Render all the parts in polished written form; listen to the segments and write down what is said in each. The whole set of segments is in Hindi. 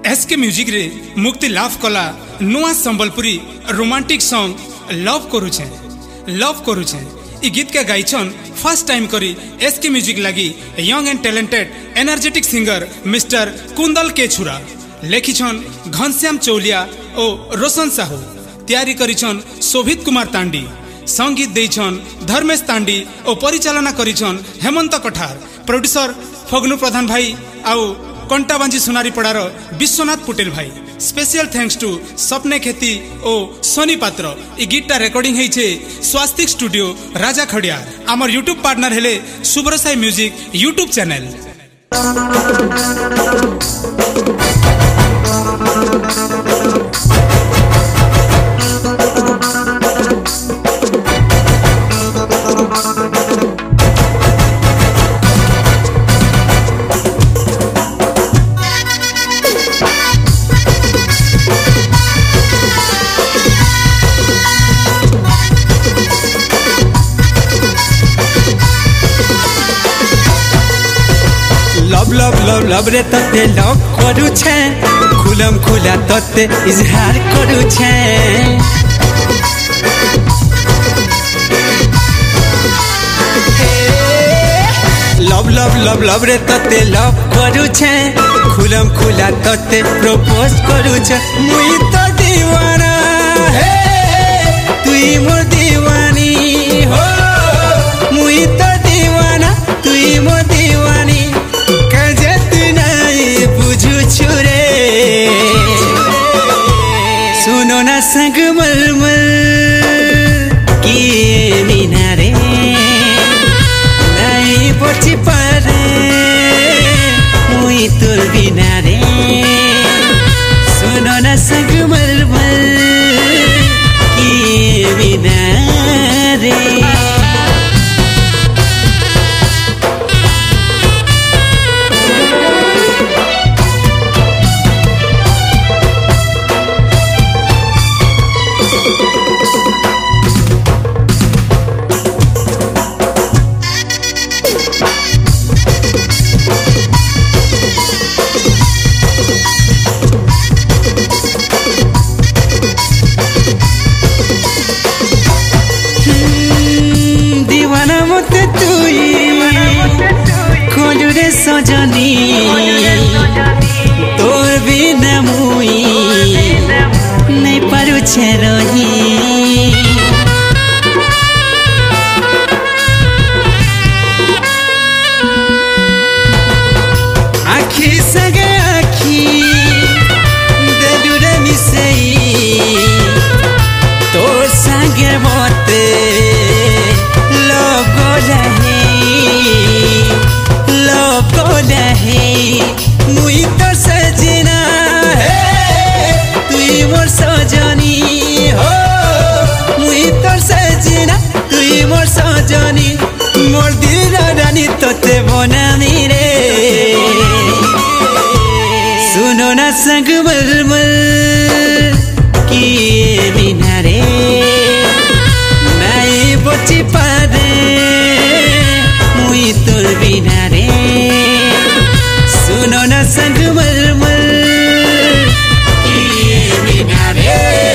एसके म्यूजिक रे मुक्ति लाभ कला नुआ संबलपुरी रोमांटिक सॉन्ग लव करुछे ई गीत के गाइछन फर्स्ट टाइम करी एसके म्यूजिक लगी young and talented energetic singer mister Kundal K Chhura लेखिछन Ghanshyam Chauliya और रोशन साहू तैयारी करिछन शोभित कुमार तांडी संगीत देइछन धर्मेश तांडी और परिचालना करिछन हेमंत कठार प्रोड्यूसर फगनु प्रधान भाई आउ कंटाबांजी सुनारीपड़ार विश्वनाथ पुटेल भाई। स्पेशल थैंक्स टू सपने खेती और सोनी पात्र। ई गीतटा रेकर्डिंग है स्वास्तिक स्टूडियो राजा खड़ियार। आमर यूट्यूब पार्टनर हेले Subrasai music YouTube channel. Love रे तते लव करू छे खुलम खुला तते इजहार करू छे लव रे तते लव करू छे खुलम खुला तते प्रपोज करू छे मुई तो दीवाना हे तुई मोर दीवानी हो मुई तो दीवाना तुई मोर दीवानी सुनो ना संग मलमल किए बिना रे नहीं बची पारे मुई तोर बिना रे सुनो ना संग मलमल किए बिना रे सजनी तोर बिना मुई नहीं पारू छे रही आखी सगे आखी देलू रे मिसई तोर संगे मते लोगो मुई तो सजना है तुई मोर सजनी हो मुई तो सजना तुई मोर सजनी मोर दिल रानी तोते बनानी रे सुनो ना संग मलमल किए बिना रे नहीं बची पारे मुई तोर बिना रे सुनो ना संग मलमल किए बिना रे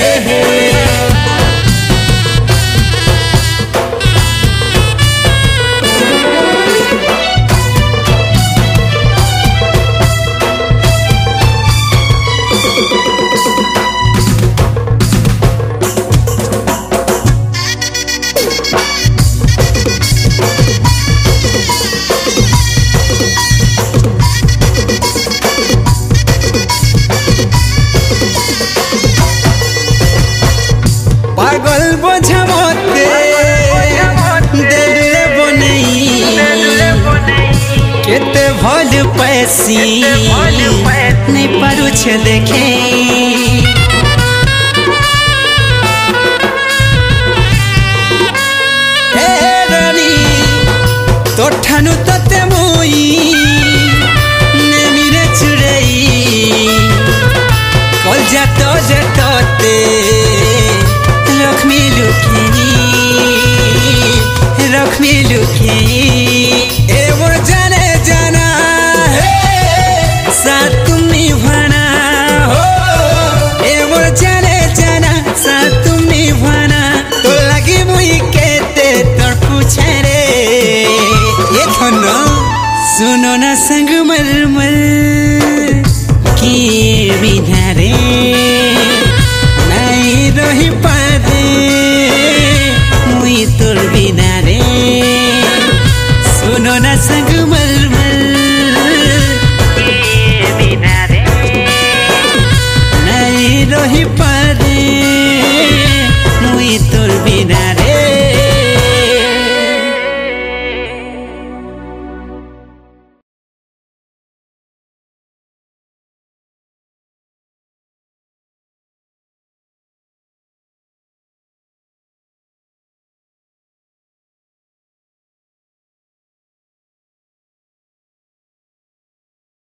पागल बोझमते दिल बनई केते भल पैसी नहीं पारू छे देखे रानी तो ठानु तते मुई नेमिरे चुरई कल जातो जतते लक्ष्मी लुखी ए वो जाने जाना है साथ तुम निभाना सुनो ना संग मरमर